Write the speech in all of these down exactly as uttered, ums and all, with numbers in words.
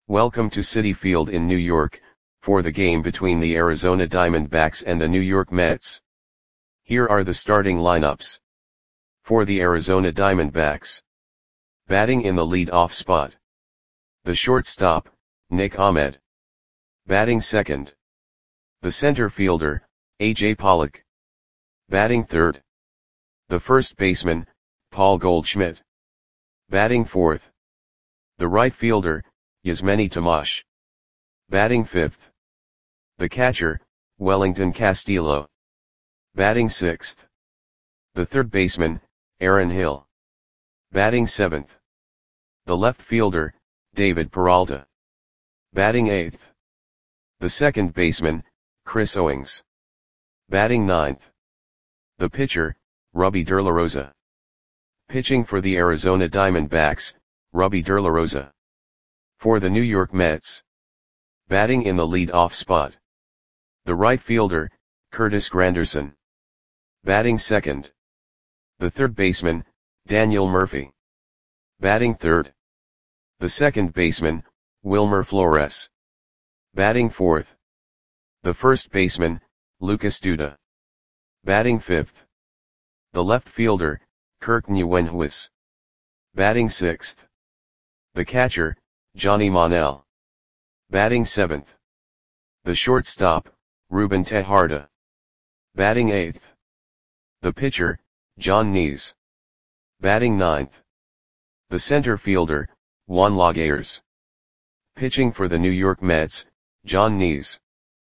Welcome to Citi Field in New York, for the game between the Arizona Diamondbacks and the New York Mets. Here are the starting lineups. For the Arizona Diamondbacks. Batting in the lead-off spot. The shortstop, Nick Ahmed. Batting second. The center fielder, A J Pollock. Batting third. The first baseman, Paul Goldschmidt. Batting fourth. The right fielder, Yasmany Tomas. Batting fifth. The catcher, Wellington Castillo. Batting sixth. The third baseman, Aaron Hill. Batting seventh. The left fielder, David Peralta. Batting eighth. The second baseman, Chris Owings. Batting ninth. The pitcher, Rubby De La Rosa. Pitching for the Arizona Diamondbacks, Rubby De La Rosa. For the New York Mets. Batting in the lead-off spot. The right fielder, Curtis Granderson. Batting second. The third baseman, Daniel Murphy. Batting third. The second baseman, Wilmer Flores. Batting fourth. The first baseman, Lucas Duda. Batting fifth. The left fielder, Kirk Nieuwenhuis. Batting sixth. The catcher, Johnny Monell. Batting seventh. The shortstop, Ruben Tejada. Batting eighth. The pitcher, John Nees. Batting ninth. The center fielder, Juan Laguerre. Pitching for the New York Mets, John Nees.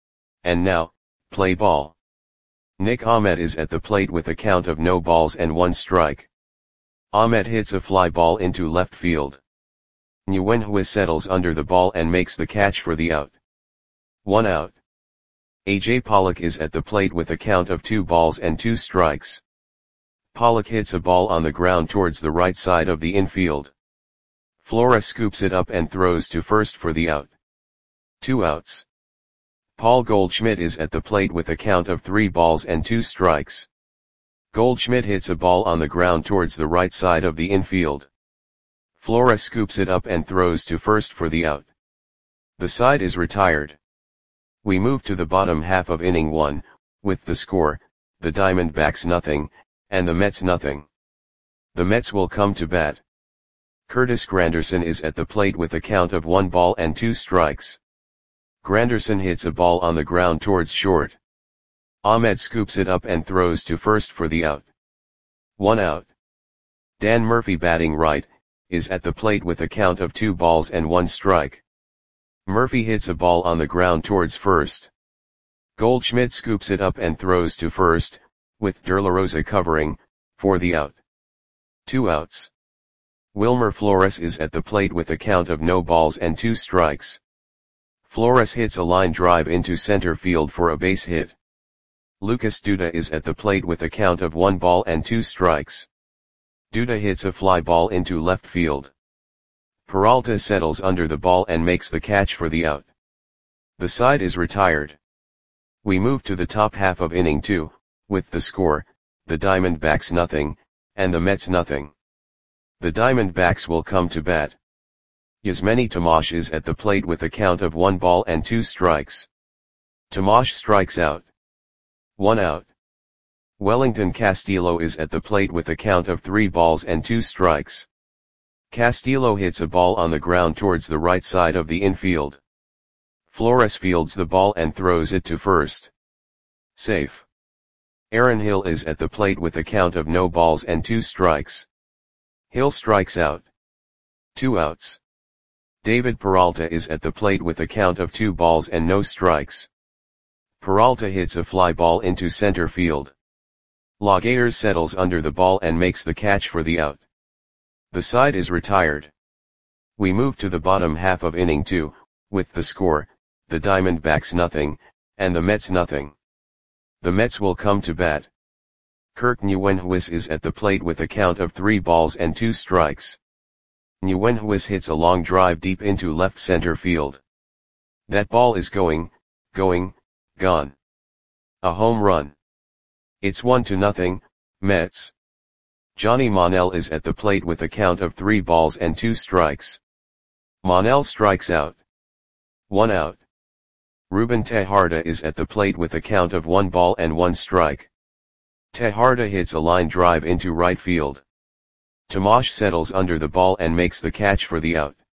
And now, play ball. Nick Ahmed is at the plate with a count of no balls and one strike. Ahmed hits a fly ball into left field. Nieuwenhuis settles under the ball and makes the catch for the out. One out. A J Pollock is at the plate with a count of two balls and two strikes. Pollock hits a ball on the ground towards the right side of the infield. Flores scoops it up and throws to first for the out. Two outs. Paul Goldschmidt is at the plate with a count of three balls and two strikes. Goldschmidt hits a ball on the ground towards the right side of the infield. Flores scoops it up and throws to first for the out. The side is retired. We move to the bottom half of inning one, with the score, the Diamondbacks nothing, and the Mets nothing. The Mets will come to bat. Curtis Granderson is at the plate with a count of one ball and two strikes. Granderson hits a ball on the ground towards short. Ahmed scoops it up and throws to first for the out. One out. Dan Murphy batting right, is at the plate with a count of two balls and one strike. Murphy hits a ball on the ground towards first. Goldschmidt scoops it up and throws to first, with De La Rosa covering, for the out. Two outs. Wilmer Flores is at the plate with a count of no balls and two strikes. Flores hits a line drive into center field for a base hit. Lucas Duda is at the plate with a count of one ball and two strikes. Duda hits a fly ball into left field. Peralta settles under the ball and makes the catch for the out. The side is retired. We move to the top half of inning two, with the score, the Diamondbacks nothing, and the Mets nothing. The Diamondbacks will come to bat. Yasmany Tomas is at the plate with a count of one ball and two strikes. Tomas strikes out. One out. Wellington Castillo is at the plate with a count of three balls and two strikes. Castillo hits a ball on the ground towards the right side of the infield. Flores fields the ball and throws it to first. Safe. Aaron Hill is at the plate with a count of no balls and two strikes. Hill strikes out. Two outs. David Peralta is at the plate with a count of two balls and no strikes. Peralta hits a fly ball into center field. Laguerre settles under the ball and makes the catch for the out. The side is retired. We move to the bottom half of inning two, with the score, the Diamondbacks nothing, and the Mets nothing. The Mets will come to bat. Kirk Nieuwenhuis is at the plate with a count of three balls and two strikes. Nieuwenhuis hits a long drive deep into left center field. That ball is going, going, gone. A home run. It's one to nothing, Mets. Johnny Monell is at the plate with a count of three balls and two strikes. Monell strikes out. One out. Ruben Tejarda is at the plate with a count of one ball and one strike. Tejarda hits a line drive into right field. Tomasz settles under the ball and makes the catch for the out.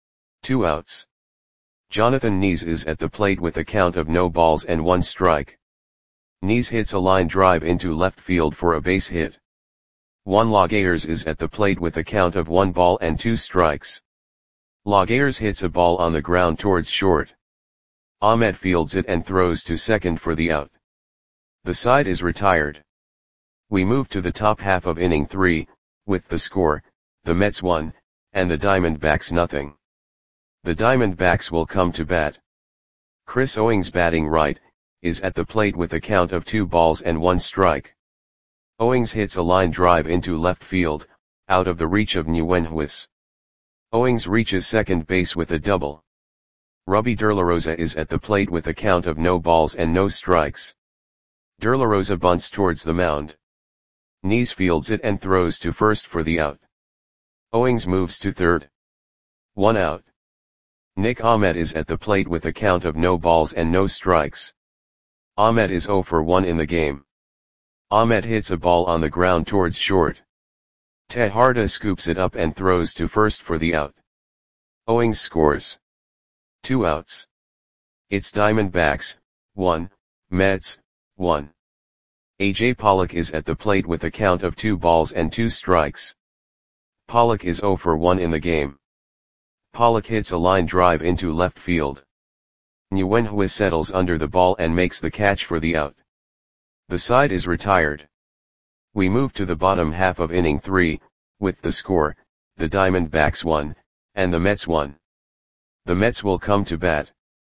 Two outs. Jonathan Nies is at the plate with a count of no balls and one strike. Nies hits a line drive into left field for a base hit. Juan Laguerres is at the plate with a count of one ball and two strikes. Laguerres hits a ball on the ground towards short. Ahmed fields it and throws to second for the out. The side is retired. We move to the top half of inning three, with the score, the Mets one, and the Diamondbacks nothing. The Diamondbacks will come to bat. Chris Owings, batting right, is at the plate with a count of two balls and one strike. Owings hits a line drive into left field, out of the reach of Ñuenhuis. Owings reaches second base with a double. Rubby Derlarosa is at the plate with a count of no balls and no strikes. Derlarosa bunts towards the mound. Nies fields it and throws to first for the out. Owings moves to third. One out. Nick Ahmed is at the plate with a count of no balls and no strikes. Ahmed is oh for one in the game. Ahmed hits a ball on the ground towards short. Tejarda scoops it up and throws to first for the out. Owings scores. Two outs. It's Diamondbacks, one, Mets, one. A J Pollock is at the plate with a count of two balls and two strikes. Pollock is oh for one in the game. Pollock hits a line drive into left field. Ñuenhuis settles under the ball and makes the catch for the out. The side is retired. We move to the bottom half of inning three, with the score, the Diamondbacks one, and the Mets one. The Mets will come to bat.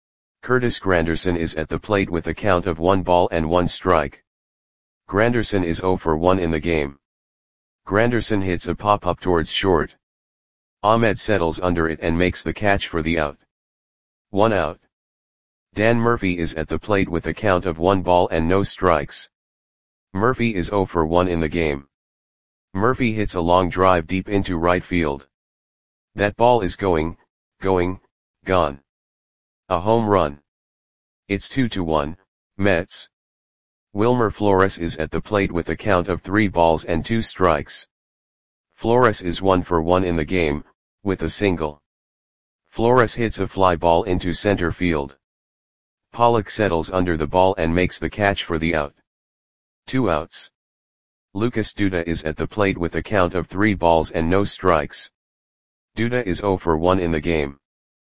Curtis Granderson is at the plate with a count of one ball and one strike. Granderson is oh for one in the game. Granderson hits a pop-up towards short. Ahmed settles under it and makes the catch for the out. One out. Dan Murphy is at the plate with a count of one ball and no strikes. Murphy is oh for one in the game. Murphy hits a long drive deep into right field. That ball is going, going, gone. A home run. It's two to one, Mets. Wilmer Flores is at the plate with a count of three balls and two strikes. Flores is one for one in the game, with a single. Flores hits a fly ball into center field. Pollock settles under the ball and makes the catch for the out. Two outs. Lucas Duda is at the plate with a count of three balls and no strikes. Duda is oh for one in the game.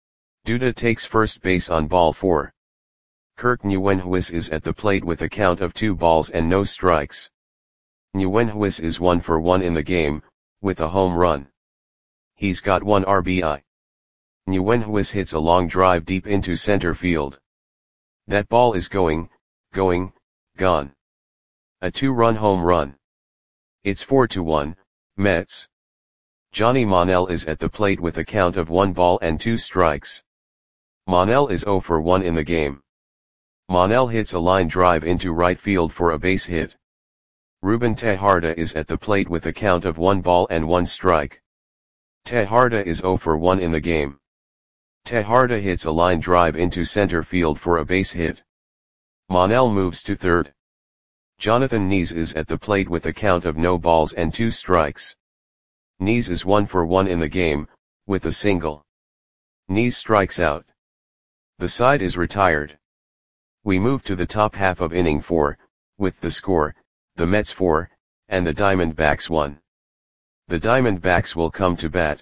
Duda takes first base on ball four. Kirk Ñuenhuis is at the plate with a count of two balls and no strikes. Ñuenhuis is one for one in the game, with a home run. He's got one R B I. Ñuenhuis hits a long drive deep into center field. That ball is going, going, gone. A two-run home run. It's four to one, Mets. Johnny Monell is at the plate with a count of one ball and two strikes. Monell is oh for one in the game. Monell hits a line drive into right field for a base hit. Ruben Tejarda is at the plate with a count of one ball and one strike. Tejarda is oh for one in the game. Tejarda hits a line drive into center field for a base hit. Monell moves to third. Jonathan Nies is at the plate with a count of no balls and two strikes. Nies is one for one in the game, with a single. Nies strikes out. The side is retired. We move to the top half of inning four, with the score, the Mets four, and the Diamondbacks one. The Diamondbacks will come to bat.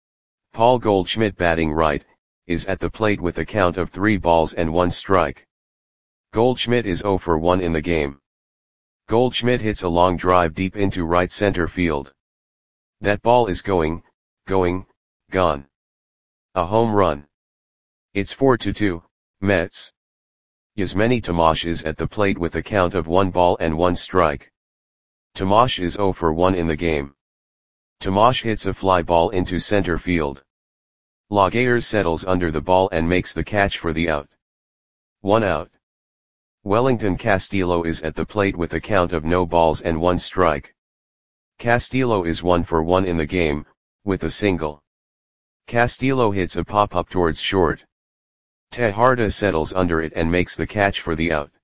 Paul Goldschmidt, batting right, is at the plate with a count of three balls and one strike. Goldschmidt is oh for one in the game. Goldschmidt hits a long drive deep into right center field. That ball is going, going, gone. A home run. It's four to two, Mets. Yasmany Tomasz is at the plate with a count of one ball and one strike. Tomasz is oh for one in the game. Tomasz hits a fly ball into center field. Laguerres settles under the ball and makes the catch for the out. One out. Wellington Castillo is at the plate with a count of no balls and one strike. Castillo is one for one in the game, with a single. Castillo hits a pop-up towards short. Tejada settles under it and makes the catch for the out.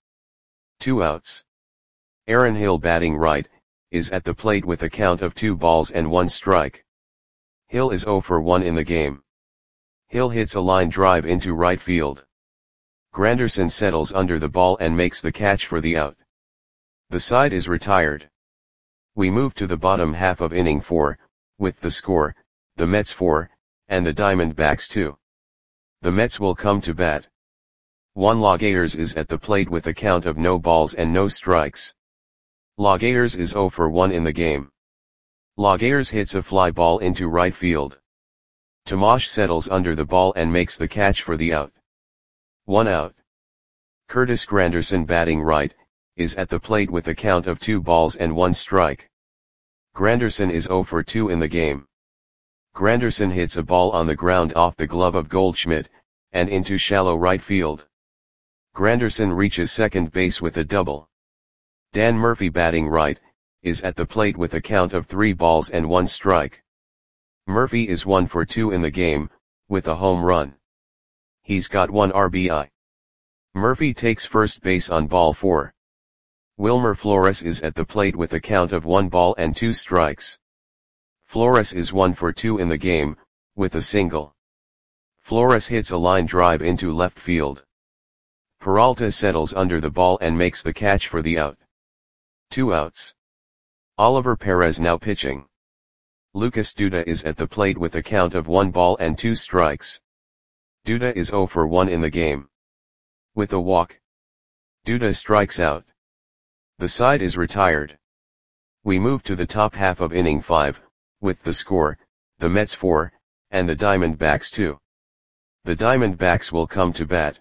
Two outs. Aaron Hill batting right, is at the plate with a count of two balls and one strike. Hill is oh for one in the game. Hill hits a line drive into right field. Granderson settles under the ball and makes the catch for the out. The side is retired. We move to the bottom half of inning four, with the score, the Mets four, and the Diamondbacks two. The Mets will come to bat. Juan Lagares is at the plate with a count of no balls and no strikes. Lagares is oh for one in the game. Lagares hits a fly ball into right field. Tomash settles under the ball and makes the catch for the out. One out. Curtis Granderson batting right, is at the plate with a count of two balls and one strike. Granderson is oh for two in the game. Granderson hits a ball on the ground off the glove of Goldschmidt, and into shallow right field. Granderson reaches second base with a double. Dan Murphy batting right, is at the plate with a count of three balls and one strike. Murphy is one for two in the game, with a home run. He's got one R B I. Murphy takes first base on ball four. Wilmer Flores is at the plate with a count of one ball and two strikes. Flores is one for two in the game, with a single. Flores hits a line drive into left field. Peralta settles under the ball and makes the catch for the out. Two outs. Oliver Perez now pitching. Lucas Duda is at the plate with a count of one ball and two strikes. Duda is oh for one in the game. With a walk, Duda strikes out. The side is retired. We move to the top half of inning five, with the score, the Mets four, and the Diamondbacks two. The Diamondbacks will come to bat.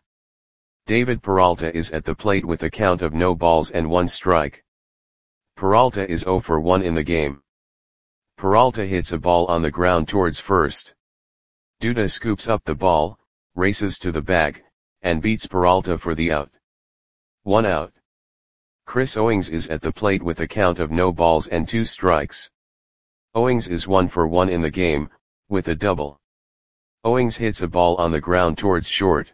David Peralta is at the plate with a count of no balls and one strike. Peralta is oh for one in the game. Peralta hits a ball on the ground towards first. Duda scoops up the ball, races to the bag, and beats Peralta for the out. One out. Chris Owings is at the plate with a count of no balls and two strikes. Owings is one for one in the game, with a double. Owings hits a ball on the ground towards short.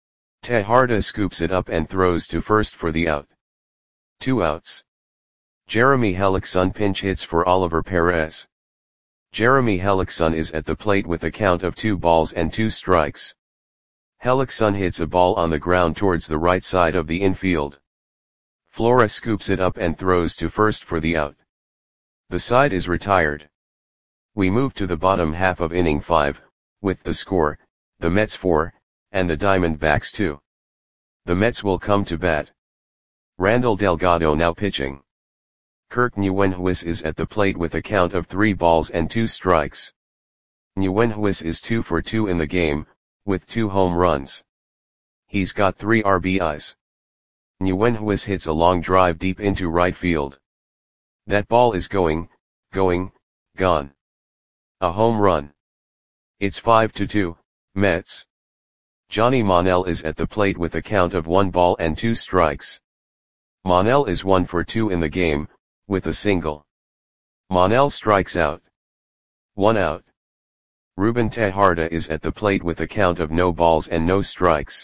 Tejada scoops it up and throws to first for the out. Two outs. Jeremy Hellickson pinch hits for Oliver Perez. Jeremy Hellickson is at the plate with a count of two balls and two strikes. Hellickson hits a ball on the ground towards the right side of the infield. Flores scoops it up and throws to first for the out. The side is retired. We move to the bottom half of inning five, with the score, the Mets four, and the Diamondbacks two. The Mets will come to bat. Randall Delgado now pitching. Kirk Nguyenhuis is at the plate with a count of three balls and two strikes. Nguyenhuis is two for two in the game, with two home runs. He's got three R B Is. Nguyenhuis hits a long drive deep into right field. That ball is going, going, gone. A home run. It's five to two, Mets. Johnny Monell is at the plate with a count of one ball and two strikes. Monell is one for two in the game, with a single. Monell strikes out. One out. Ruben Tejada is at the plate with a count of no balls and no strikes.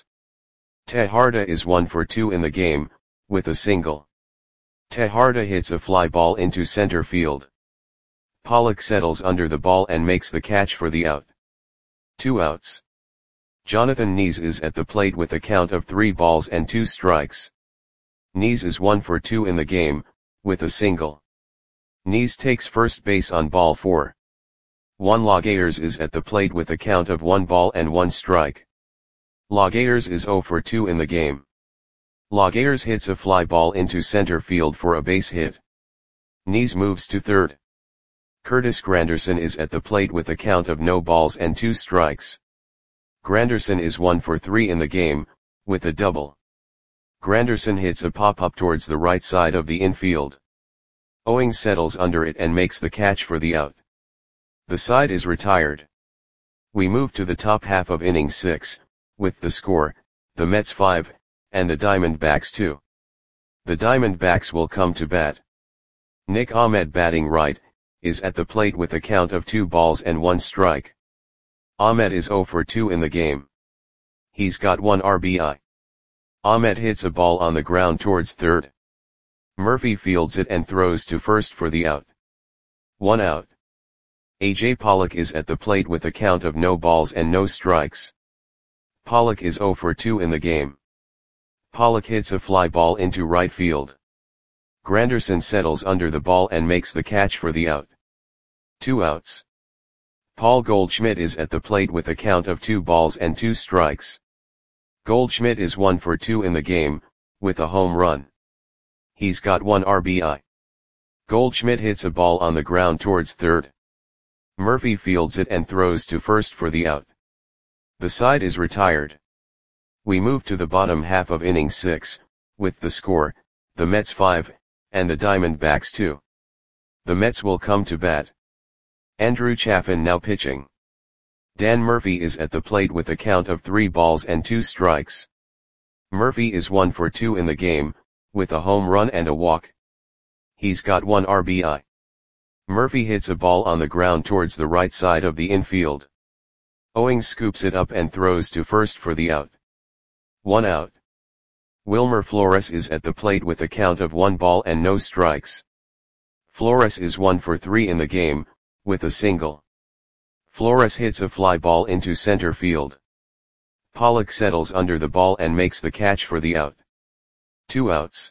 Tejada is one for two in the game, with a single. Tejada hits a fly ball into center field. Pollock settles under the ball and makes the catch for the out. Two outs. Jonathan Nees is at the plate with a count of three balls and two strikes. Nees is one for two in the game, with a single. Nees takes first base on ball four. Juan Lagares is at the plate with a count of one ball and one strike. Lagares is oh for two in the game. Lagares hits a fly ball into center field for a base hit. Nees moves to third. Curtis Granderson is at the plate with a count of no balls and two strikes. Granderson is one for three in the game, with a double. Granderson hits a pop-up towards the right side of the infield. Owings settles under it and makes the catch for the out. The side is retired. We move to the top half of inning six, with the score, the Mets five, and the Diamondbacks two. The Diamondbacks will come to bat. Nick Ahmed batting right, is at the plate with a count of two balls and one strike. Ahmed is oh for two in the game. He's got one R B I. Ahmed hits a ball on the ground towards third. Murphy fields it and throws to first for the out. One out. A J Pollock is at the plate with a count of no balls and no strikes. Pollock is zero for two in the game. Pollock hits a fly ball into right field. Granderson settles under the ball and makes the catch for the out. Two outs. Paul Goldschmidt is at the plate with a count of two balls and two strikes. Goldschmidt is one for two in the game, with a home run. He's got one R B I. Goldschmidt hits a ball on the ground towards third. Murphy fields it and throws to first for the out. The side is retired. We move to the bottom half of inning six, with the score, the Mets five, and the Diamondbacks two. The Mets will come to bat. Andrew Chafin now pitching. Dan Murphy is at the plate with a count of three balls and two strikes. Murphy is one for two in the game, with a home run and a walk. He's got one R B I. Murphy hits a ball on the ground towards the right side of the infield. Owings scoops it up and throws to first for the out. One out. Wilmer Flores is at the plate with a count of one ball and no strikes. Flores is one for three in the game, with a single. Flores hits a fly ball into center field. Pollock settles under the ball and makes the catch for the out. Two outs.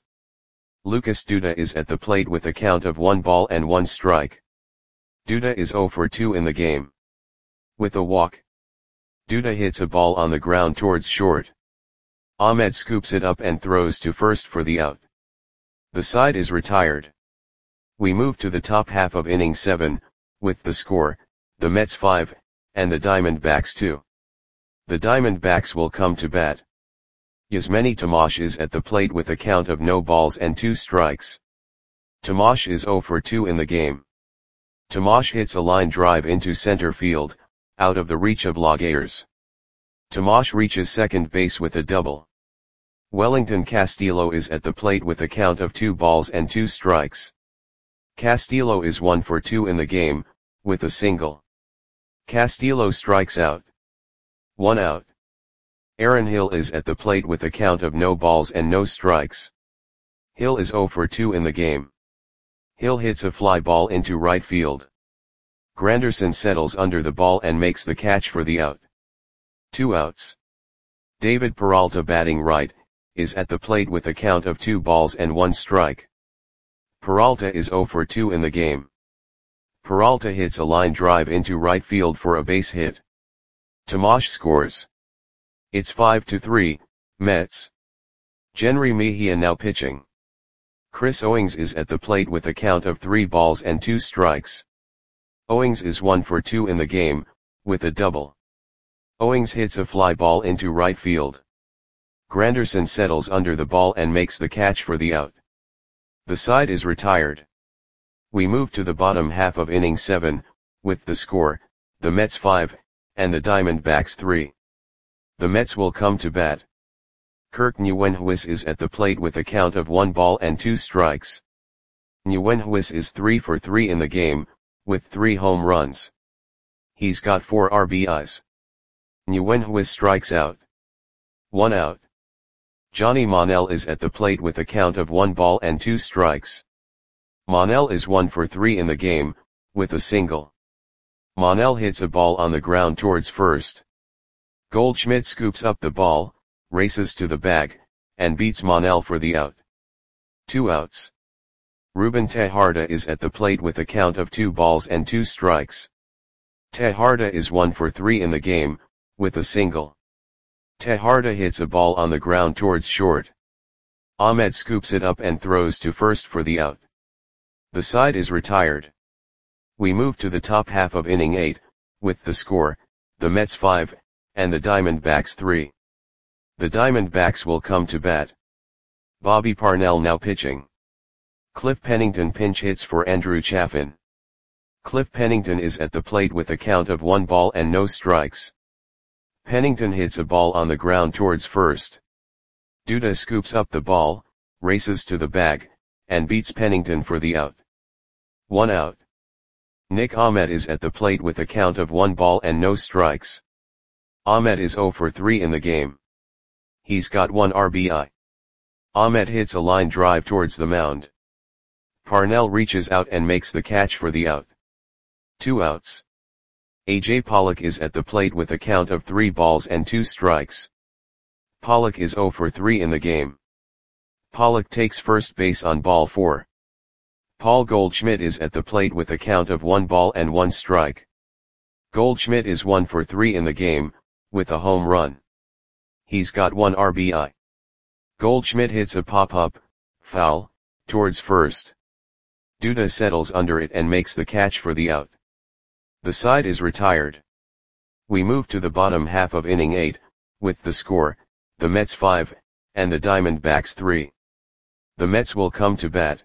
Lucas Duda is at the plate with a count of one ball and one strike. Duda is zero for two in the game. With a walk. Duda hits a ball on the ground towards short. Ahmed scoops it up and throws to first for the out. The side is retired. We move to the top half of inning seven, with the score, the Mets five, and the Diamondbacks two. The Diamondbacks will come to bat. Yasmani Tomash is at the plate with a count of no balls and two strikes. Tomash is zero for two in the game. Tomash hits a line drive into center field, out of the reach of Laguerre. Tomash reaches second base with a double. Wellington Castillo is at the plate with a count of two balls and two strikes. Castillo is one for two in the game, with a single. Castillo strikes out. One out. Aaron Hill is at the plate with a count of no balls and no strikes. Hill is zero for two in the game. Hill hits a fly ball into right field. Granderson settles under the ball and makes the catch for the out. Two outs. David Peralta, batting right, is at the plate with a count of two balls and one strike. Peralta is zero for two in the game. Peralta hits a line drive into right field for a base hit. Tomash scores. It's five to three, Mets. Jenry Mejia now pitching. Chris Owings is at the plate with a count of three balls and two strikes. Owings is one for two in the game, with a double. Owings hits a fly ball into right field. Granderson settles under the ball and makes the catch for the out. The side is retired. We move to the bottom half of inning seven, with the score, the Mets five, and the Diamondbacks three. The Mets will come to bat. Kirk Nguyenhuis is at the plate with a count of one ball and two strikes. Nguyenhuis is three for three in the game, with three home runs. He's got four R B Is. Nguyenhuis strikes out. One out. Johnny Monell is at the plate with a count of one ball and two strikes. Monell is one for three in the game, with a single. Monell hits a ball on the ground towards first. Goldschmidt scoops up the ball, races to the bag, and beats Monell for the out. Two outs. Ruben Tejarda is at the plate with a count of two balls and two strikes. Tejarda is one for three in the game, with a single. Tejarda hits a ball on the ground towards short. Ahmed scoops it up and throws to first for the out. The side is retired. We move to the top half of inning eight, with the score, the Mets five, and the Diamondbacks three. The Diamondbacks will come to bat. Bobby Parnell now pitching. Cliff Pennington pinch hits for Andrew Chafin. Cliff Pennington is at the plate with a count of one ball and no strikes. Pennington hits a ball on the ground towards first. Duda scoops up the ball, races to the bag, and beats Pennington for the out. One out. Nick Ahmed is at the plate with a count of one ball and no strikes. Ahmed is zero for three in the game. He's got one R B I. Ahmed hits a line drive towards the mound. Parnell reaches out and makes the catch for the out. Two outs. A J Pollock is at the plate with a count of three balls and two strikes. Pollock is zero for three in the game. Pollock takes first base on ball four. Paul Goldschmidt is at the plate with a count of one ball and one strike. Goldschmidt is one for three in the game, with a home run. He's got one R B I. Goldschmidt hits a pop-up, foul, towards first. Duda settles under it and makes the catch for the out. The side is retired. We move to the bottom half of inning eight, with the score, the Mets five, and the Diamondbacks three. The Mets will come to bat.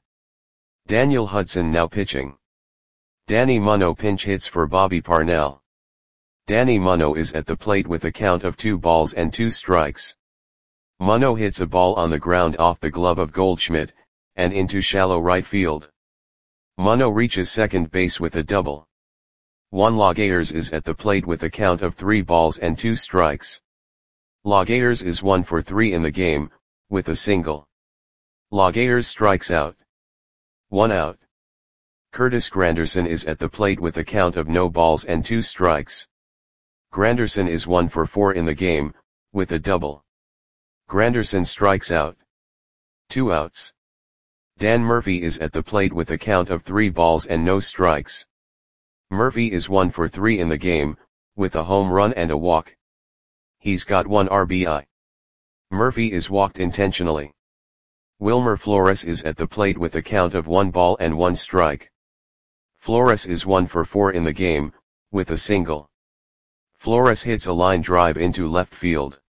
Daniel Hudson now pitching. Danny Muno pinch hits for Bobby Parnell. Danny Muno is at the plate with a count of two balls and two strikes. Muno hits a ball on the ground off the glove of Goldschmidt, and into shallow right field. Muno reaches second base with a double. Juan Lagares is at the plate with a count of three balls and two strikes. Lagares is one for three in the game, with a single. Lagares strikes out. One out. Curtis Granderson is at the plate with a count of no balls and two strikes. Granderson is one for four in the game, with a double. Granderson strikes out. Two outs. Dan Murphy is at the plate with a count of three balls and no strikes. Murphy is one for three in the game, with a home run and a walk. He's got one R B I. Murphy is walked intentionally. Wilmer Flores is at the plate with a count of one ball and one strike. Flores is one for four in the game, with a single. Flores hits a line drive into left field.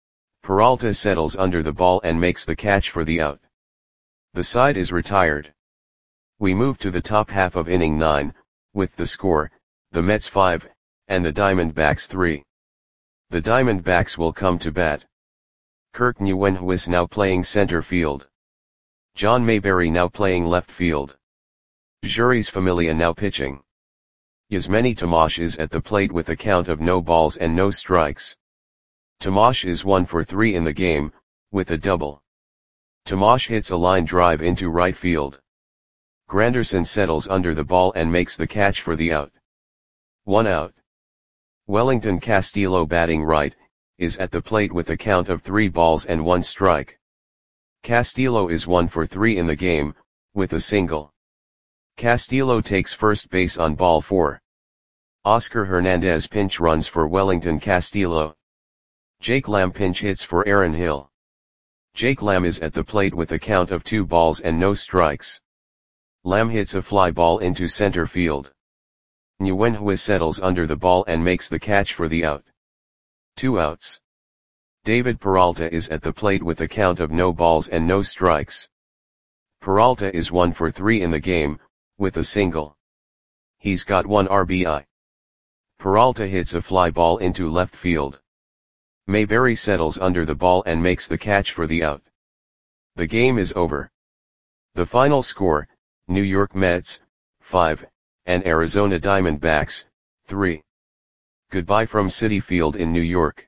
Peralta settles under the ball and makes the catch for the out. The side is retired. We move to the top half of inning nine, with the score, the Mets five, and the Diamondbacks three. The Diamondbacks will come to bat. Kirk Nguyenhuis now playing center field. John Mayberry now playing left field. Juris Familia now pitching. Yasmani Tomash is at the plate with a count of no balls and no strikes. Tomash is one for three in the game, with a double. Tomash hits a line drive into right field. Granderson settles under the ball and makes the catch for the out. One out. Wellington Castillo batting right, is at the plate with a count of three balls and one strike. Castillo is one for three in the game, with a single. Castillo takes first base on ball four. Oscar Hernandez pinch runs for Wellington Castillo. Jake Lamb pinch hits for Aaron Hill. Jake Lamb is at the plate with a count of two balls and no strikes. Lamb hits a fly ball into center field. Nguyenhuis settles under the ball and makes the catch for the out. Two outs. David Peralta is at the plate with a count of no balls and no strikes. Peralta is one for three in the game, with a single. He's got one R B I. Peralta hits a fly ball into left field. Mayberry settles under the ball and makes the catch for the out. The game is over. The final score, New York Mets, five, and Arizona Diamondbacks, three. Goodbye from Citi Field in New York.